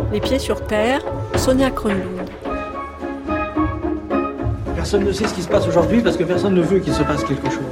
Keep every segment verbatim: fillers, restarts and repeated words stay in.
Les pieds sur terre, Sonia Kronlund. Personne ne sait ce qui se passe aujourd'hui parce que personne ne veut qu'il se passe quelque chose.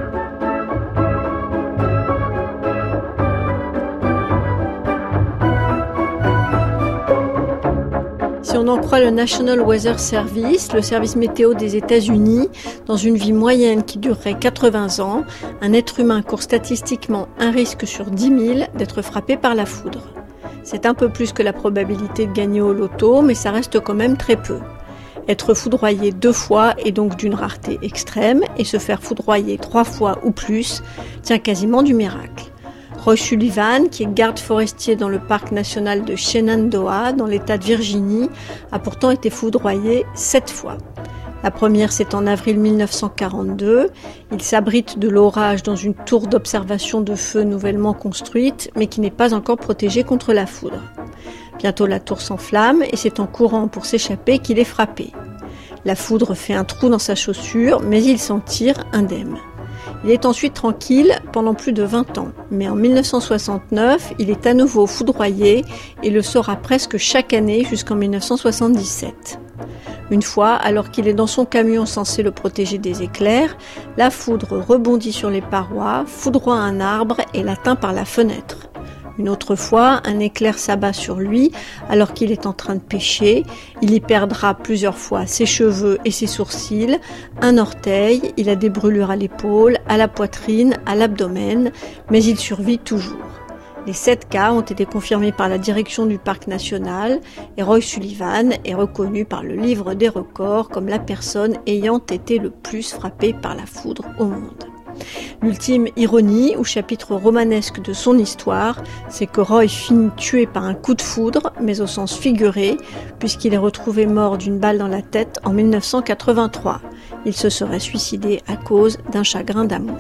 Si on en croit le National Weather Service, le service météo des États-Unis, dans une vie moyenne qui durerait quatre-vingts ans, un être humain court statistiquement un risque sur dix mille d'être frappé par la foudre. C'est un peu plus que la probabilité de gagner au loto, mais ça reste quand même très peu. Être foudroyé deux fois est donc d'une rareté extrême, et se faire foudroyer trois fois ou plus tient quasiment du miracle. Roy Sullivan, qui est garde forestier dans le parc national de Shenandoah, dans l'État de Virginie, a pourtant été foudroyé sept fois. La première, c'est en avril mille neuf cent quarante-deux. Il s'abrite de l'orage dans une tour d'observation de feu nouvellement construite, mais qui n'est pas encore protégée contre la foudre. Bientôt, la tour s'enflamme et c'est en courant pour s'échapper qu'il est frappé. La foudre fait un trou dans sa chaussure, mais il s'en tire indemne. Il est ensuite tranquille pendant plus de vingt ans, mais en mille neuf cent soixante-neuf, il est à nouveau foudroyé et le sera presque chaque année jusqu'en mille neuf cent soixante-dix-sept. Une fois, alors qu'il est dans son camion censé le protéger des éclairs, la foudre rebondit sur les parois, foudroie un arbre et l'atteint par la fenêtre. Une autre fois, un éclair s'abat sur lui alors qu'il est en train de pêcher. Il y perdra plusieurs fois ses cheveux et ses sourcils, un orteil, il a des brûlures à l'épaule, à la poitrine, à l'abdomen, mais il survit toujours. Les sept cas ont été confirmés par la direction du parc national et Roy Sullivan est reconnu par le livre des records comme la personne ayant été le plus frappée par la foudre au monde. L'ultime ironie ou chapitre romanesque de son histoire, c'est que Roy finit tué par un coup de foudre, mais au sens figuré, puisqu'il est retrouvé mort d'une balle dans la tête en mille neuf cent quatre-vingt-trois. Il se serait suicidé à cause d'un chagrin d'amour.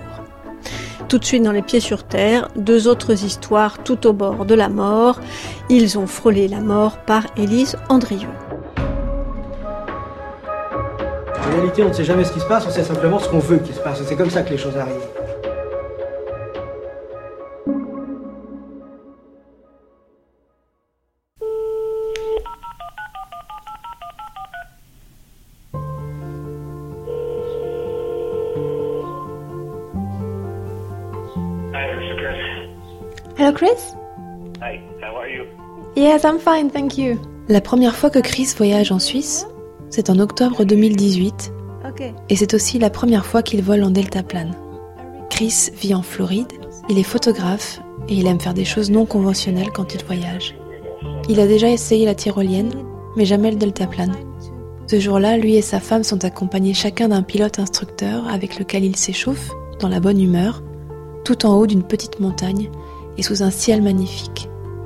Tout de suite dans Les Pieds sur terre, deux autres histoires tout au bord de la mort. Ils ont frôlé la mort par Élise Andrieux. En réalité, on ne sait jamais ce qui se passe, on sait simplement ce qu'on veut qu'il se passe. Et c'est comme ça que les choses arrivent. Hello, Chris? Hi, how are you? Yes, I'm fine, thank you. La première fois que Chris voyage en Suisse, c'est en octobre deux mille dix-huit, Okay. et c'est aussi la première fois qu'il vole en deltaplane. Chris vit en Floride, il est photographe et il aime faire des choses non conventionnelles quand il voyage. Il a déjà essayé la tyrolienne, mais jamais le deltaplane. Ce jour-là, lui et sa femme sont accompagnés chacun d'un pilote instructeur avec lequel il s'échauffe, dans la bonne humeur, tout en haut d'une petite montagne et sous un ciel magnifique.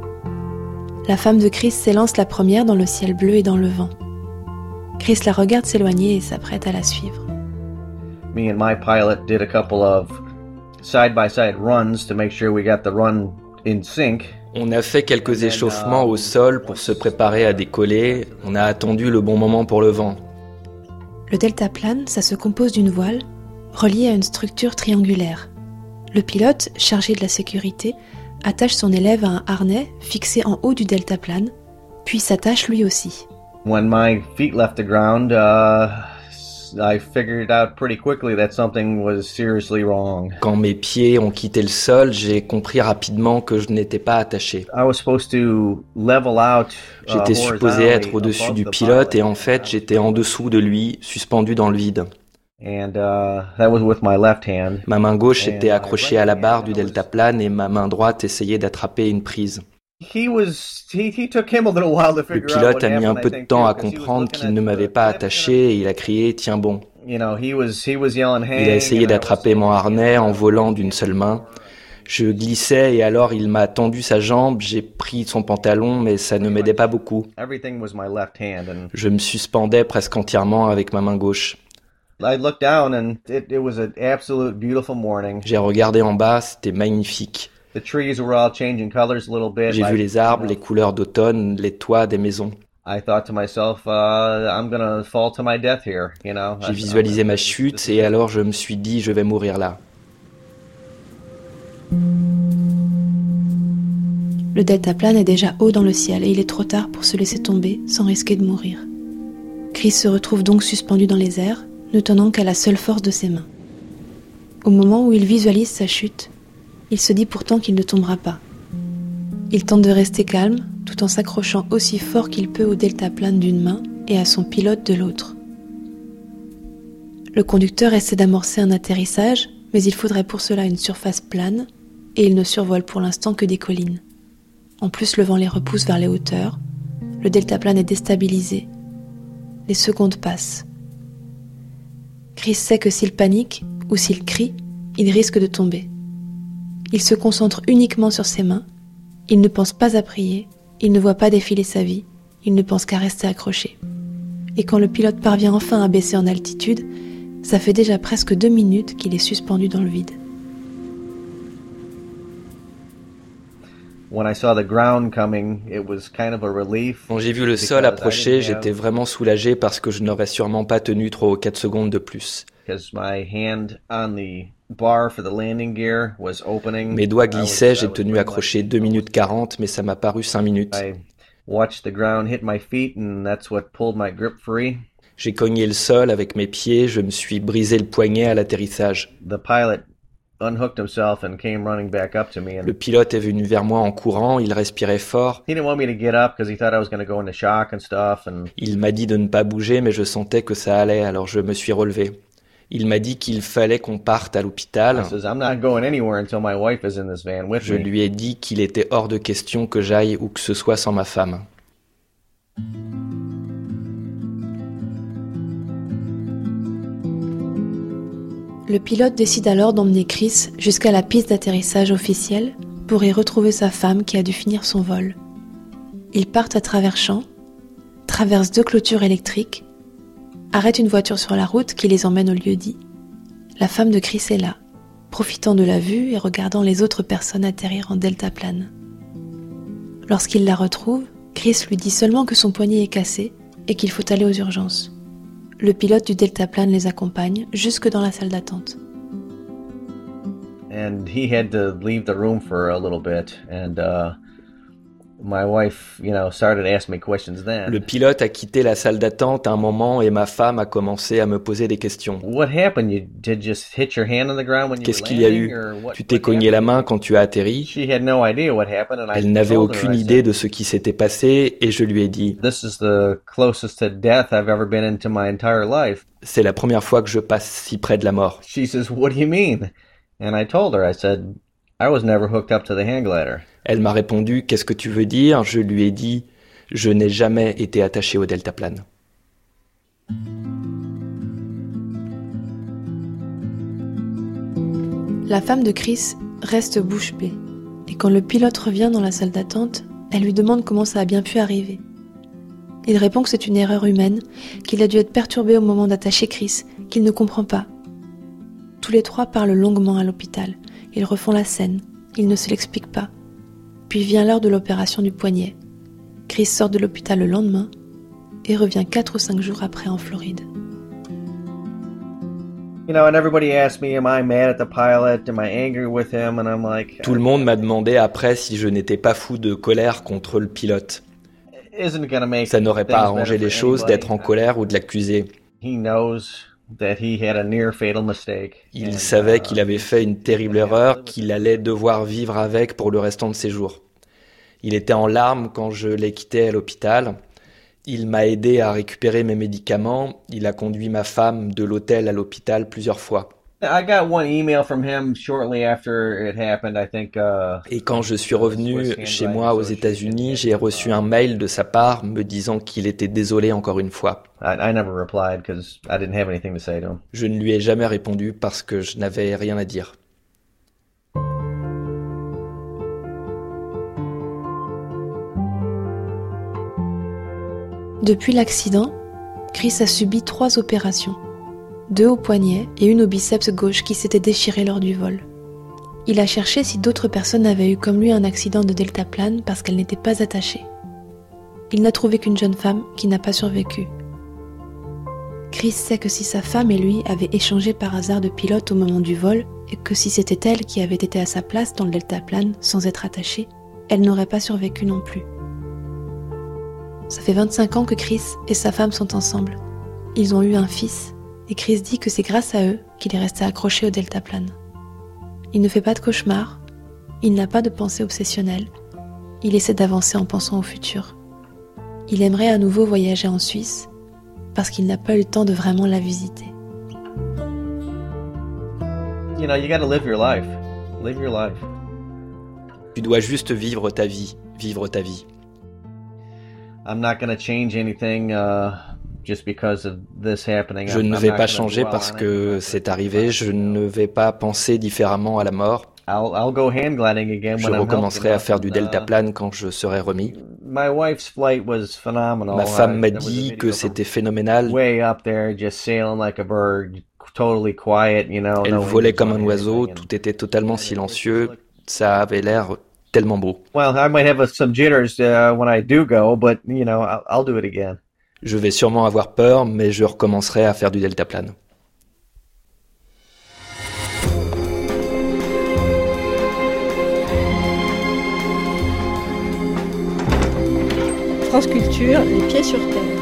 La femme de Chris s'élance la première dans le ciel bleu et dans le vent. Chris la regarde s'éloigner et s'apprête à la suivre. Me and my pilot did a couple of side-by-side runs to make sure we got the run in sync. On a fait quelques échauffements au sol pour se préparer à décoller. On a attendu le bon moment pour le vent. Le deltaplane, ça se compose d'une voile reliée à une structure triangulaire. Le pilote, chargé de la sécurité, attache son élève à un harnais fixé en haut du deltaplane, puis s'attache lui aussi. When my feet left the ground, uh, I figured out pretty quickly that something was seriously wrong. Quand mes pieds ont quitté le sol, j'ai compris rapidement que je n'étais pas attaché. I was supposed to level out. Uh, J'étais supposé être au-dessus du pilote et en fait, j'étais en dessous de lui, suspendu dans le vide. And uh, that was with my left hand. Ma main gauche était accrochée à la barre du deltaplane et ma main droite essayait d'attraper une prise. He was, he, he took him a little while to Le figure out pilote what a mis un happened, peu I de think, temps too, à 'cause he was comprendre looking qu'il at ne the m'avait pas left attaché et il a crié « Tiens bon ». You know, he was he was yelling, hey. Il a essayé and I was d'attraper saying, mon harnais en volant d'une seule main. Je glissais et alors il m'a tendu sa jambe, j'ai pris son pantalon mais ça ne m'aidait pas beaucoup. Everything was my left hand, and Je me suspendais presque entièrement avec ma main gauche. I looked down, and it, it was an absolute beautiful morning. J'ai regardé en bas, c'était magnifique. The trees were all changing colors a little bit. J'ai like, vu les arbres, you les know. couleurs d'automne, les toits des maisons. I thought to myself, uh, I'm gonna fall to my death here, you know. J'ai visualisé ma chute et alors je me suis dit je vais mourir là. Le deltaplane est déjà haut dans le ciel et il est trop tard pour se laisser tomber sans risquer de mourir. Chris se retrouve donc suspendu dans les airs, ne tenant qu'à la seule force de ses mains. Au moment où il visualise sa chute, il se dit pourtant qu'il ne tombera pas. Il tente de rester calme, tout en s'accrochant aussi fort qu'il peut au deltaplane d'une main et à son pilote de l'autre. Le conducteur essaie d'amorcer un atterrissage, mais il faudrait pour cela une surface plane, et il ne survole pour l'instant que des collines. En plus, le vent les repousse vers les hauteurs, le deltaplane est déstabilisé. Les secondes passent. Chris sait que s'il panique, ou s'il crie, il risque de tomber. Il se concentre uniquement sur ses mains, il ne pense pas à prier, il ne voit pas défiler sa vie, il ne pense qu'à rester accroché. Et quand le pilote parvient enfin à baisser en altitude, ça fait déjà presque deux minutes qu'il est suspendu dans le vide. When I saw the ground coming, it was kind of a relief. Quand j'ai vu le sol approcher, j'étais vraiment soulagé parce que je n'aurais sûrement pas tenu trois ou quatre secondes de plus. Because my hand on the bar for the landing gear was opening. Mes doigts glissaient, j'ai tenu accroché deux minutes quarante, mais ça m'a paru cinq minutes. I watched the ground hit my feet and that's what pulled my grip free. J'ai cogné le sol avec mes pieds, je me suis brisé le poignet à l'atterrissage. The pilot unhooked himself and came running back up to me. And le pilote est venu vers moi en courant, il respirait fort. He didn't want me to get up because he thought I was going to go into shock and stuff. And il m'a dit de ne pas bouger, mais je sentais que ça allait, alors je me suis relevé. Il m'a dit qu'il fallait qu'on parte à l'hôpital. I says, I'm not going anywhere until my wife is in this van with je me. lui ai dit qu'il était hors de question que j'aille où que ce soit sans ma femme. Le pilote décide alors d'emmener Chris jusqu'à la piste d'atterrissage officielle pour y retrouver sa femme qui a dû finir son vol. Ils partent à travers champs, traversent deux clôtures électriques, arrêtent une voiture sur la route qui les emmène au lieu-dit. La femme de Chris est là, profitant de la vue et regardant les autres personnes atterrir en deltaplane. Lorsqu'il la retrouve, Chris lui dit seulement que son poignet est cassé et qu'il faut aller aux urgences. Le pilote du deltaplane les accompagne jusque dans la salle d'attente. And he had to leave the room for a little bit and uh my wife, you know, started asking me questions then. Le pilote a quitté la salle d'attente à un moment et ma femme a commencé à me poser des questions. What happened? You did just hit your hand on the ground when you Qu'est-ce were qu'il y a landing, eu? or what- Tu t'es what cogné la happened? main quand tu as atterri. She had no idea what happened and I Elle n'avait told her, aucune I idée said, de ce qui s'était passé et je lui ai dit This is the closest to death I've ever been into my entire life. « C'est la première fois que je passe si près de la mort. She says, what do you mean? And I told her, I said, I was never hooked up to the hang glider. » Elle m'a répondu « Qu'est-ce que tu veux dire ?» Je lui ai dit « Je n'ai jamais été attaché au deltaplane. » La femme de Chris reste bouche bée. Et quand le pilote revient dans la salle d'attente, elle lui demande comment ça a bien pu arriver. Il répond que c'est une erreur humaine, qu'il a dû être perturbé au moment d'attacher Chris, qu'il ne comprend pas. Tous les trois parlent longuement à l'hôpital. Ils refont la scène. Ils ne se l'expliquent pas. Puis vient l'heure de l'opération du poignet. Chris sort de l'hôpital le lendemain et revient quatre ou cinq jours après en Floride. You know, and everybody asked me, am I mad at the pilot? Am I angry with him? And I'm like, Tout le monde m'a demandé après si je n'étais pas fou de colère contre le pilote. isn't it gonna make Ça n'aurait pas things arrangé better les for choses anybody? d'être en colère ou de l'accuser. He knows that he had a near fatal mistake. Il And, savait uh, qu'il avait fait une terrible erreur, qu'il allait devoir vivre avec pour le restant de ses jours. Il était en larmes quand je l'ai quitté à l'hôpital. Il m'a aidé à récupérer mes médicaments. Il a conduit ma femme de l'hôtel à l'hôpital plusieurs fois. I got one email from him shortly after it happened, I think. Uh, Et quand je suis revenu chez moi aux États-Unis, j'ai reçu un mail de sa part me disant qu'il était désolé encore une fois. I, I never replied because I didn't have anything to say to him. Je ne lui ai jamais répondu parce que je n'avais rien à dire. Depuis l'accident, Chris a subi trois opérations. Deux au poignet et une au biceps gauche qui s'était déchirée lors du vol. Il a cherché si d'autres personnes avaient eu comme lui un accident de deltaplane parce qu'elles n'étaient pas attachées. Il n'a trouvé qu'une jeune femme qui n'a pas survécu. Chris sait que si sa femme et lui avaient échangé par hasard de pilote au moment du vol et que si c'était elle qui avait été à sa place dans le deltaplane sans être attachée, elle n'aurait pas survécu non plus. Ça fait vingt-cinq ans que Chris et sa femme sont ensemble. Ils ont eu un fils, et Chris dit que c'est grâce à eux qu'il est resté accroché au deltaplane. Il ne fait pas de cauchemars, il n'a pas de pensée obsessionnelle, il essaie d'avancer en pensant au futur. Il aimerait à nouveau voyager en Suisse, parce qu'il n'a pas eu le temps de vraiment la visiter. You know, you gotta live your life. Live your life. Tu dois juste vivre ta vie, vivre ta vie. I'm not gonna change anything uh, just because of this happening. Je ne vais pas changer parce que c'est arrivé, je ne vais pas penser différemment à la mort. I'll, I'll go hang gliding again Je when I'm recommencerai healthy à faire du enough, and, uh, deltaplane quand je serai remis. My wife's flight was phenomenal. Ma femme Uh, m'a there was a dit video que from c'était phénoménal. way up there, just sailing like a bird, totally quiet, you know. Elle no volait engines comme on un oiseau, anything, and- tout était totalement silencieux, ça avait l'air tellement beau. Well, I might have uh, some jitters uh, when I do go, but you know, I'll, I'll do it again. Je vais sûrement avoir peur, mais je recommencerai à faire du deltaplane. France Culture, les pieds sur terre.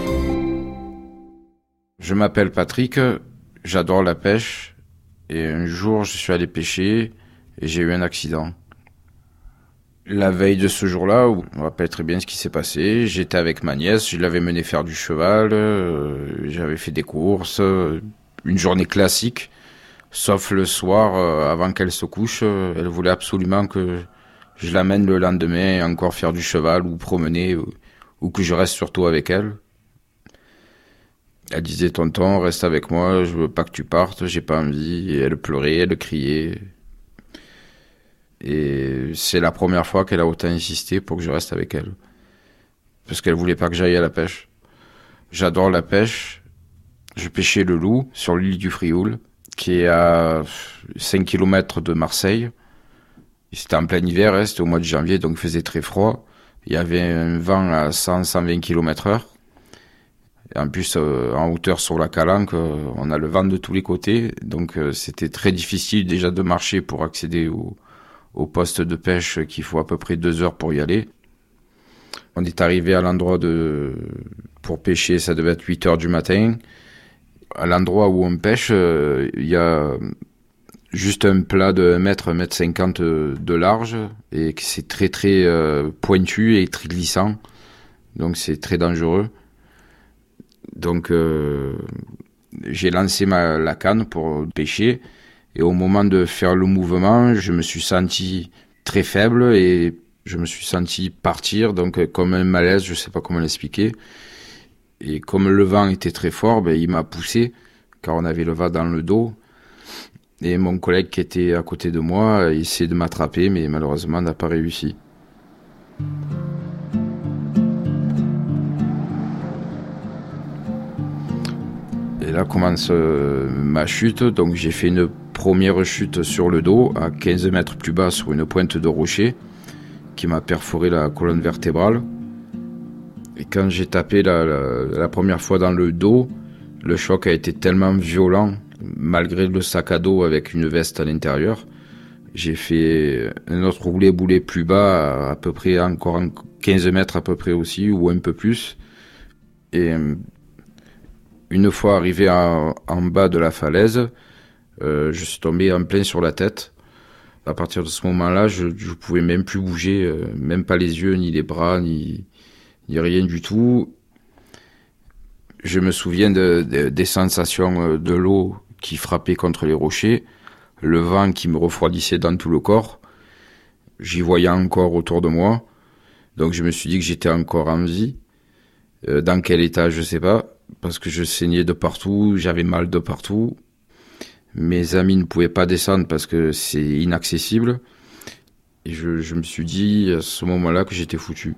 Je m'appelle Patrick, j'adore la pêche et un jour je suis allé pêcher et j'ai eu un accident. La veille de ce jour-là, on me rappelle très bien ce qui s'est passé, j'étais avec ma nièce, je l'avais menée faire du cheval, euh, j'avais fait des courses, euh, une journée classique, sauf le soir, euh, avant qu'elle se couche, euh, elle voulait absolument que je l'amène le lendemain encore faire du cheval ou promener, ou, ou que je reste surtout avec elle. Elle disait, tonton, reste avec moi, je veux pas que tu partes, j'ai pas envie. Et elle pleurait, elle criait. Et c'est la première fois qu'elle a autant insisté pour que je reste avec elle. Parce qu'elle voulait pas que j'aille à la pêche. J'adore la pêche. Je pêchais le loup sur l'île du Frioul, qui est à cinq kilomètres de Marseille. C'était en plein hiver, hein, c'était au mois de janvier, donc il faisait très froid. Il y avait un vent à cent à cent vingt kilomètres heure. Et en plus, euh, en hauteur sur la Calanque, euh, on a le vent de tous les côtés. Donc euh, c'était très difficile déjà de marcher pour accéder au, au poste de pêche qu'il faut à peu près deux heures pour y aller. On est arrivé à l'endroit de pour pêcher, ça devait être huit heures du matin. À l'endroit où on pêche, euh, il y a juste un plat de un mètre, un mètre cinquante de large et c'est très très euh, pointu et très glissant. Donc c'est très dangereux. Donc euh, j'ai lancé ma, la canne pour pêcher et au moment de faire le mouvement, je me suis senti très faible et je me suis senti partir, donc comme un malaise, je sais pas comment l'expliquer. Et comme le vent était très fort, ben, il m'a poussé car on avait le vent dans le dos. Et mon collègue qui était à côté de moi a essayé de m'attraper, mais malheureusement n'a pas réussi. Et là commence euh, ma chute, donc j'ai fait une première chute sur le dos, à quinze mètres plus bas sur une pointe de rocher, qui m'a perforé la colonne vertébrale. Et quand j'ai tapé la, la, la première fois dans le dos, le choc a été tellement violent, malgré le sac à dos avec une veste à l'intérieur. J'ai fait un autre roulé-boulet plus bas, à, à peu près encore quinze mètres à peu près aussi, ou un peu plus. Et une fois arrivé en, en bas de la falaise, euh, je suis tombé en plein sur la tête. À partir de ce moment-là, je ne pouvais même plus bouger, euh, même pas les yeux, ni les bras, ni, ni rien du tout. Je me souviens de, de, des sensations de l'eau qui frappait contre les rochers, le vent qui me refroidissait dans tout le corps. J'y voyais encore autour de moi. Donc je me suis dit que j'étais encore en vie. Euh, dans quel état, je sais pas, parce que je saignais de partout, j'avais mal de partout. Mes amis ne pouvaient pas descendre parce que c'est inaccessible. Et je, je me suis dit à ce moment-là que j'étais foutu.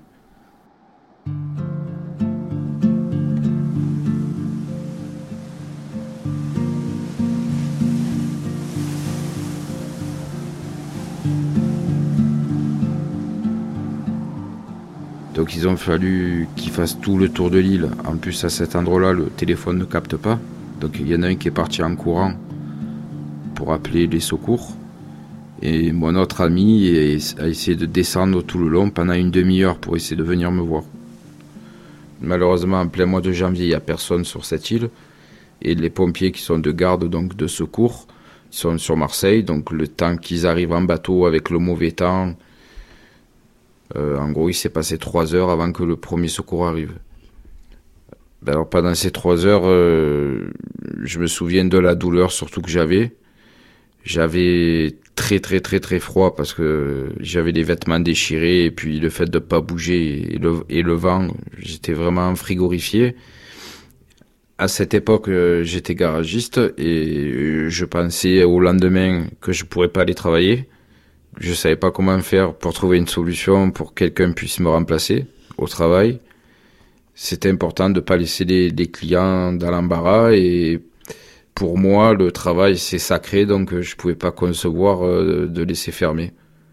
Donc ils ont fallu qu'ils fassent tout le tour de l'île. En plus à cet endroit-là, le téléphone ne capte pas. Donc il y en a un qui est parti en courant pour appeler les secours. Et mon autre ami a essayé de descendre tout le long pendant une demi-heure pour essayer de venir me voir. Malheureusement, en plein mois de janvier, il n'y a personne sur cette île. Et les pompiers qui sont de garde, donc de secours, sont sur Marseille. Donc le temps qu'ils arrivent en bateau avec le mauvais temps, euh, en gros, il s'est passé trois heures avant que le premier secours arrive. Ben alors pendant ces trois heures, euh, je me souviens de la douleur surtout que j'avais. J'avais très très très très froid parce que j'avais les vêtements déchirés et puis le fait de ne pas bouger et le, et le vent, j'étais vraiment frigorifié. À cette époque, j'étais garagiste et je pensais au lendemain que je pourrais pas aller travailler. Je savais pas comment faire pour trouver une solution pour que quelqu'un puisse me remplacer au travail. C'était important de pas laisser les, les clients dans l'embarras et pour moi, le travail, c'est sacré, donc je pouvais pas concevoir euh, de laisser fermer.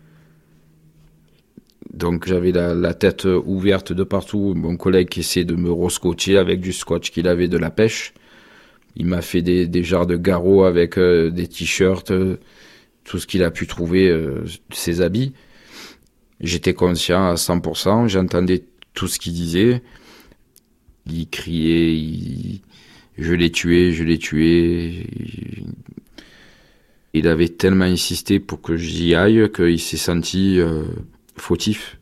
Donc j'avais la, la tête ouverte de partout. Mon collègue qui essayait de me rescotcher avec du scotch qu'il avait de la pêche. Il m'a fait des, des jarres de garrot avec euh, des t-shirts, euh, tout ce qu'il a pu trouver, euh, ses habits. J'étais conscient à cent pour cent, j'entendais tout ce qu'il disait. Il criait, il... je l'ai tué, je l'ai tué. Il avait tellement insisté pour que j'y aille qu'il s'est senti euh, fautif.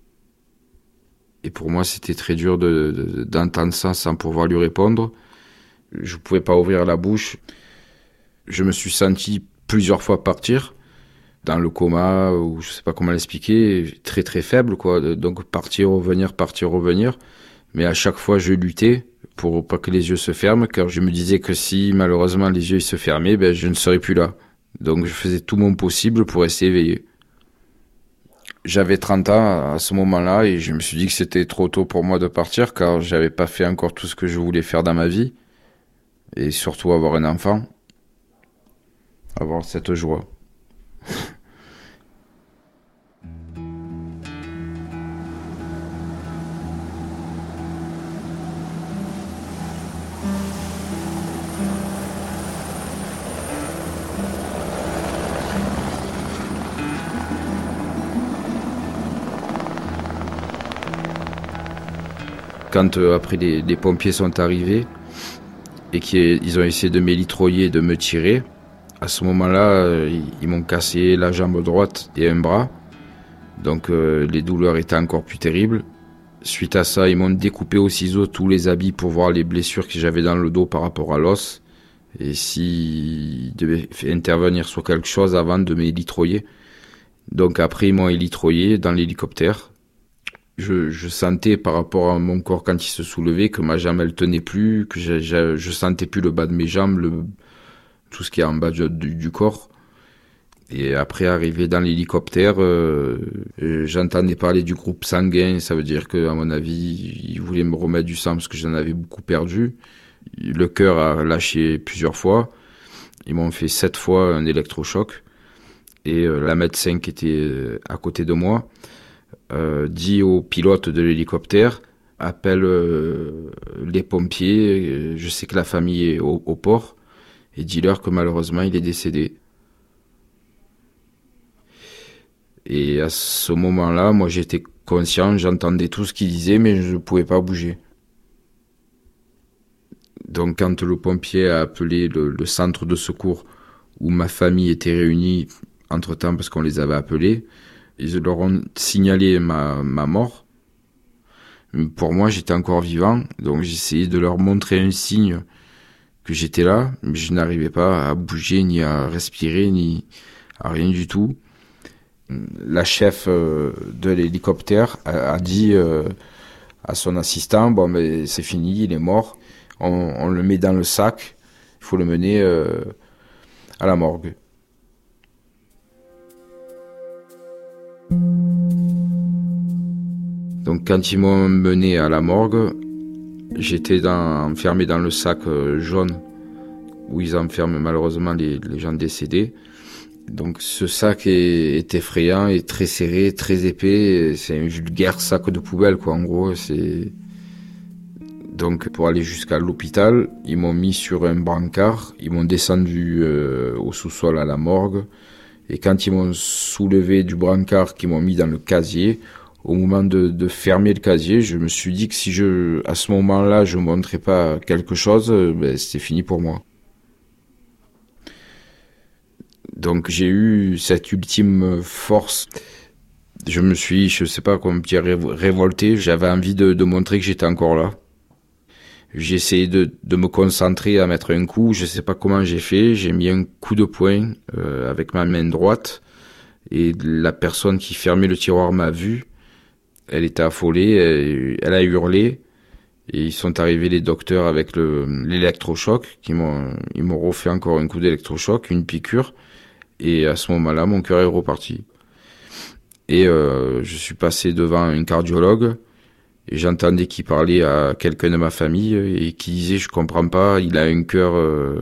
Et pour moi, c'était très dur de, de, d'entendre ça sans pouvoir lui répondre. Je ne pouvais pas ouvrir la bouche. Je me suis senti plusieurs fois partir dans le coma, ou je ne sais pas comment l'expliquer, très très faible, quoi. Donc partir, revenir, partir, revenir. Mais à chaque fois, je luttais pour pas que les yeux se ferment, car je me disais que si malheureusement les yeux ils se fermaient, ben, je ne serais plus là. Donc je faisais tout mon possible pour rester éveillé. J'avais trente ans à ce moment-là et je me suis dit que c'était trop tôt pour moi de partir, car j'avais pas fait encore tout ce que je voulais faire dans ma vie. Et surtout avoir un enfant. Avoir cette joie. Quand euh, après les, les pompiers sont arrivés et qu'ils ont essayé de m'élitroyer, de me tirer, à ce moment-là, euh, ils, ils m'ont cassé la jambe droite et un bras. Donc euh, les douleurs étaient encore plus terribles. Suite à ça, ils m'ont découpé au ciseau tous les habits pour voir les blessures que j'avais dans le dos par rapport à l'os. Et s'ils devaient intervenir sur quelque chose avant de m'élitroyer. Donc après, ils m'ont élitroyé dans l'hélicoptère. Je, je sentais par rapport à mon corps quand il se soulevait que ma jambe elle tenait plus, que je, je, je sentais plus le bas de mes jambes, le, tout ce qui est en bas du, du, du corps. Et après arrivé dans l'hélicoptère, euh, j'entendais parler du groupe sanguin, ça veut dire que à mon avis ils voulaient me remettre du sang parce que j'en avais beaucoup perdu. Le cœur a lâché plusieurs fois. Ils m'ont fait sept fois un électrochoc et euh, la médecin qui était à côté de moi Euh, dit au pilote de l'hélicoptère, appelle euh, les pompiers, je sais que la famille est au, au port, et dis-leur que malheureusement il est décédé. Et à ce moment-là, moi j'étais conscient, j'entendais tout ce qu'il disait, mais je ne pouvais pas bouger. Donc quand le pompier a appelé le, le centre de secours où ma famille était réunie entre-temps parce qu'on les avait appelés, ils leur ont signalé ma, ma mort. Pour moi, j'étais encore vivant, donc j'essayais de leur montrer un signe que j'étais là, mais je n'arrivais pas à bouger, ni à respirer, ni à rien du tout. La chef de l'hélicoptère a, a dit euh, à son assistant, bon, mais c'est fini, il est mort, on, on le met dans le sac, il faut le mener euh, à la morgue. Donc quand ils m'ont mené à la morgue, j'étais dans, enfermé dans le sac jaune où ils enferment malheureusement les, les gens décédés. Donc ce sac est, est effrayant, est très serré, très épais. C'est un vulgaire sac de poubelle, quoi. En gros, c'est... Donc pour aller jusqu'à l'hôpital, ils m'ont mis sur un brancard, ils m'ont descendu euh, au sous-sol à la morgue Et quand ils m'ont soulevé du brancard, qu'ils m'ont mis dans le casier, au moment de, de fermer le casier, je me suis dit que si je, à ce moment-là, je ne montrais pas quelque chose, ben, c'était fini pour moi. Donc j'ai eu cette ultime force. Je me suis, je ne sais pas comment dire, révolté. J'avais envie de, de montrer que j'étais encore là. J'ai essayé de, de me concentrer à mettre un coup. Je ne sais pas comment j'ai fait. J'ai mis un coup de poing euh, avec ma main droite. Et la personne qui fermait le tiroir m'a vu. Elle était affolée, elle, elle a hurlé, et ils sont arrivés les docteurs avec le, l'électrochoc, qui m'ont, ils m'ont refait encore un coup d'électrochoc, une piqûre, et à ce moment-là, mon cœur est reparti. Et euh, je suis passé devant un cardiologue, et j'entendais qu'il parlait à quelqu'un de ma famille, et qui disait, je comprends pas, il a un cœur... Euh,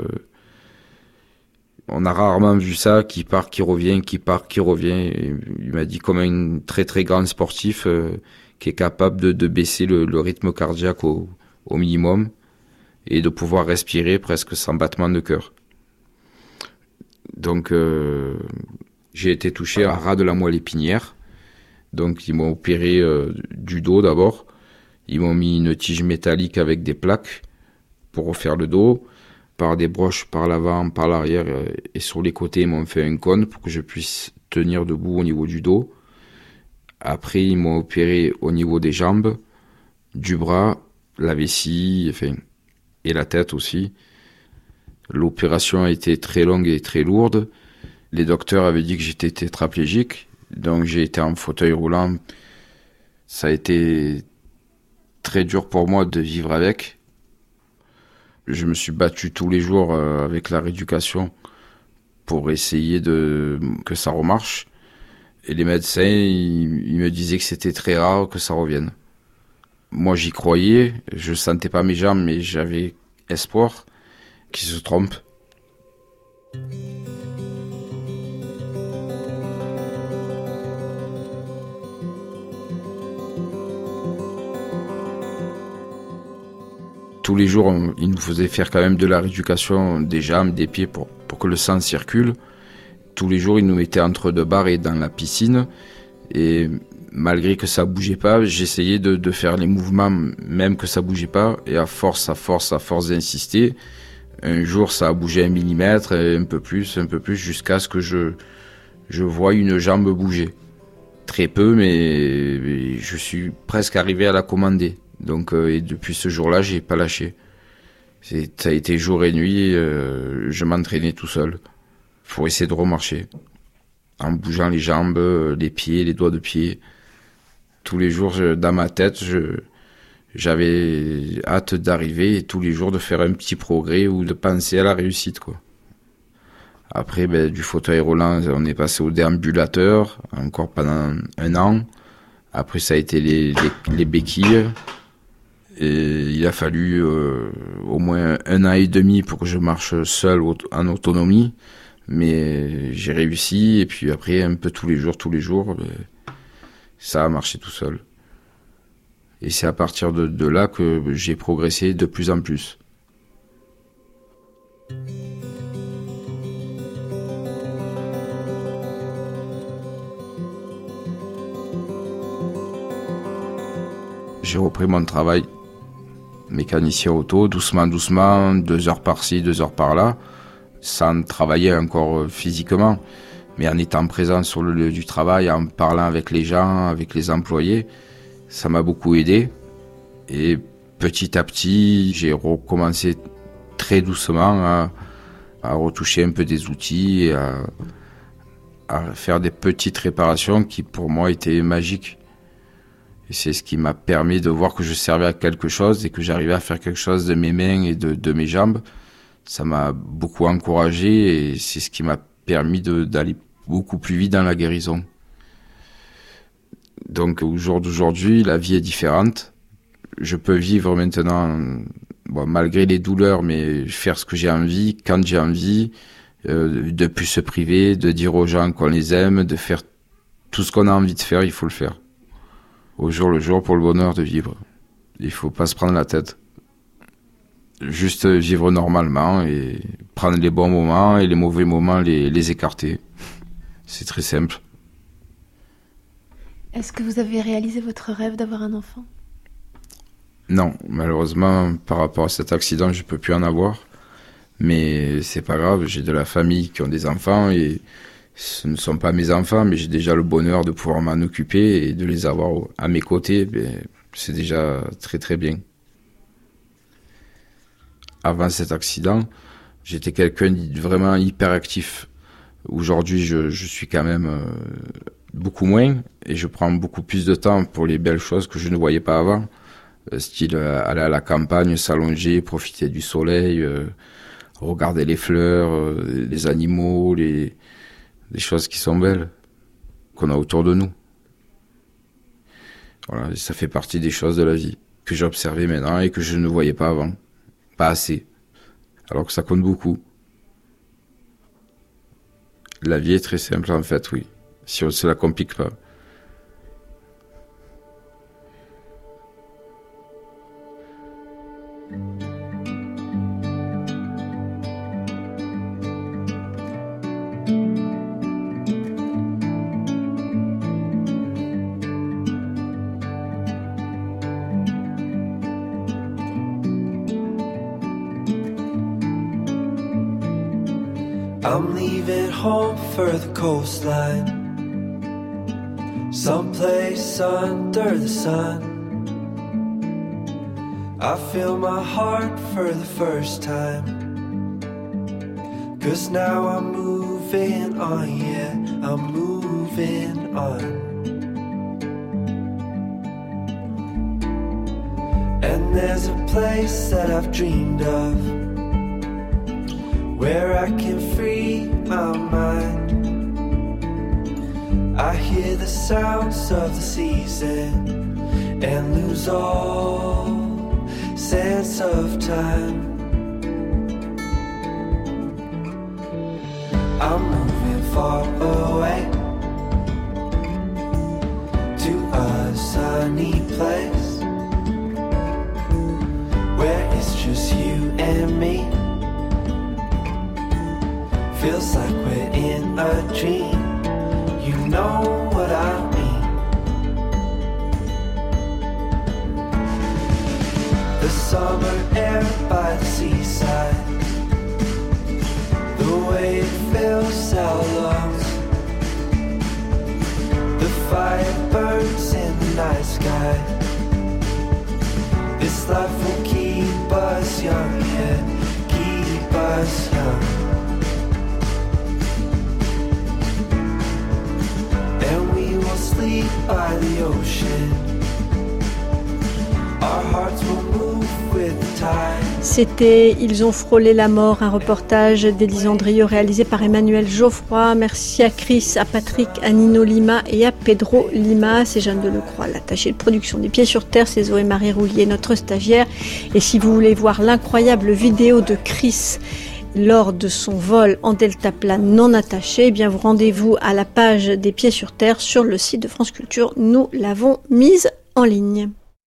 on a rarement vu ça, qui part, qui revient, qui part, qui revient. Et il m'a dit comme un très très grand sportif euh, qui est capable de, de baisser le, le rythme cardiaque au, au minimum et de pouvoir respirer presque sans battement de cœur. Donc euh, j'ai été touché à ras de la moelle épinière. Donc ils m'ont opéré euh, du dos d'abord. Ils m'ont mis une tige métallique avec des plaques pour refaire le dos. Par des broches par l'avant, par l'arrière et sur les côtés, ils m'ont fait un cône pour que je puisse tenir debout au niveau du dos. Après, ils m'ont opéré au niveau des jambes, du bras, la vessie, enfin, et la tête aussi. L'opération a été très longue et très lourde. Les docteurs avaient dit que j'étais tétraplégique, donc j'ai été en fauteuil roulant. Ça a été très dur pour moi de vivre avec. Je me suis battu tous les jours euh, avec la rééducation pour essayer de que ça remarche. Et les médecins, ils, ils me disaient que c'était très rare que ça revienne. Moi, j'y croyais. Je sentais pas mes jambes, mais j'avais espoir qu'ils se trompent. Tous les jours, on, ils nous faisaient faire quand même de la rééducation des jambes, des pieds pour, pour que le sang circule. Tous les jours, ils nous mettaient entre deux barres et dans la piscine. Et malgré que ça bougeait pas, j'essayais de, de faire les mouvements, même que ça bougeait pas. Et à force, à force, à force d'insister, un jour, ça a bougé un millimètre, un peu plus, un peu plus, jusqu'à ce que je, je voie une jambe bouger. Très peu, mais je suis presque arrivé à la commander. Donc, euh, et depuis ce jour-là, j'ai pas lâché. C'est, ça a été jour et nuit, euh, je m'entraînais tout seul pour essayer de remarcher. En bougeant les jambes, les pieds, les doigts de pied. Tous les jours, je, dans ma tête, je, j'avais hâte d'arriver et tous les jours de faire un petit progrès ou de penser à la réussite, quoi. Après, ben, du fauteuil roulant, on est passé au déambulateur, encore pendant un an. Après, ça a été les, les, les béquilles. Et il a fallu euh, au moins un an et demi pour que je marche seul en autonomie. Mais j'ai réussi. Et puis après, un peu tous les jours, tous les jours, ben, ça a marché tout seul. Et c'est à partir de, de là que j'ai progressé de plus en plus. J'ai repris mon travail mécanicien auto, doucement, doucement, deux heures par-ci, deux heures par-là, sans travailler encore physiquement, mais en étant présent sur le lieu du travail, en parlant avec les gens, avec les employés, ça m'a beaucoup aidé. Et petit à petit, j'ai recommencé très doucement à, à retoucher un peu des outils, et à, à faire des petites réparations qui pour moi étaient magiques. Et c'est ce qui m'a permis de voir que je servais à quelque chose et que j'arrivais à faire quelque chose de mes mains et de, de mes jambes. Ça m'a beaucoup encouragé et c'est ce qui m'a permis de, d'aller beaucoup plus vite dans la guérison. Donc au jour d'aujourd'hui, la vie est différente. Je peux vivre maintenant, bon, malgré les douleurs, mais faire ce que j'ai envie, quand j'ai envie, euh, de plus se priver, de dire aux gens qu'on les aime, de faire tout ce qu'on a envie de faire, il faut le faire. Au jour le jour pour le bonheur de vivre. Il faut pas se prendre la tête. Juste vivre normalement et prendre les bons moments et les mauvais moments les, les écarter. C'est très simple. Est-ce que vous avez réalisé votre rêve d'avoir un enfant ? Non, malheureusement, par rapport à cet accident, je peux plus en avoir. Mais c'est pas grave, j'ai de la famille qui ont des enfants et ce ne sont pas mes enfants, mais j'ai déjà le bonheur de pouvoir m'en occuper et de les avoir à mes côtés. Ben, c'est déjà très très bien. Avant cet accident, j'étais quelqu'un de vraiment hyperactif. Aujourd'hui, je, je suis quand même euh, beaucoup moins et je prends beaucoup plus de temps pour les belles choses que je ne voyais pas avant. Euh, style euh, aller à la campagne, s'allonger, profiter du soleil, euh, regarder les fleurs, euh, les animaux, les, les choses qui sont belles, qu'on a autour de nous. Voilà, ça fait partie des choses de la vie que j'ai observées maintenant et que je ne voyais pas avant. Pas assez. Alors que ça compte beaucoup. La vie est très simple en fait, oui. Si on ne se la complique pas. I'm leaving home for the coastline, someplace under the sun. I feel my heart for the first time, 'cause now I'm moving on, yeah, I'm moving on. And there's a place that I've dreamed of, where I can free my mind. I hear the sounds of the season and lose all sense of time. I'm moving far away to a sunny place where it's just you and me. Feels like we're in a dream, you know what I mean. The summer air by the seaside, the way it fills our lungs, the fire burns in the night sky. This life will keep us young, yeah, keep us young. Sleep by the ocean. Our hearts will move with the tide. C'était Ils ont frôlé la mort, un reportage d'Élise Andrieux réalisé par Emmanuel Geoffroy. Merci à Chris, à Patrick, à Nino Lima et à Pedro Lima. C'est Jeanne Delecroix, l'attachée de production des Pieds sur Terre. C'est Zoé Marie Roulier, notre stagiaire. Et si vous voulez voir l'incroyable vidéo de Chris lors de son vol en deltaplane non attaché, eh bien vous rendez-vous à la page des Pieds sur Terre sur le site de France Culture. Nous l'avons mise en ligne.